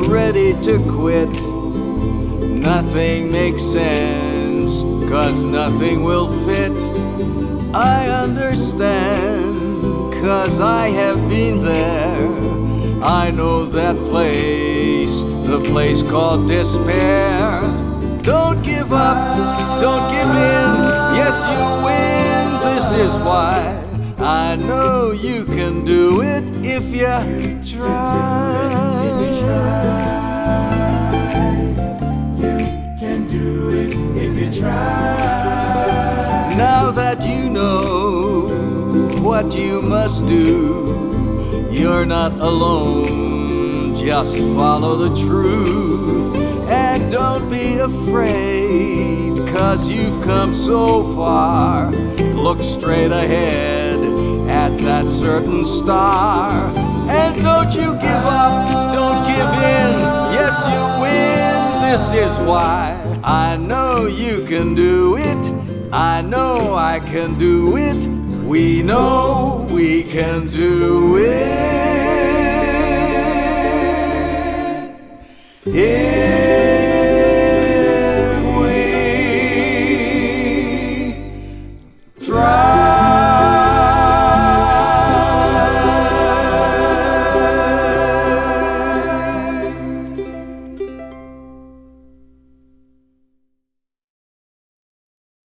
ready to quit. Nothing makes sense, 'cause nothing will fit. I understand, 'cause I have been there. I know that place, the place called despair. Don't give up, don't give in, yes you win, this is why. I know you can do it if you try. You can do it if you try. Now that you know what you must do, you're not alone, just follow the truth. And don't be afraid, 'cause you've come so far. Look straight ahead at that certain star. And don't you give up, don't give in, yes you win, this is why. I know you can do it, I know I can do it. We know we can do it if we try.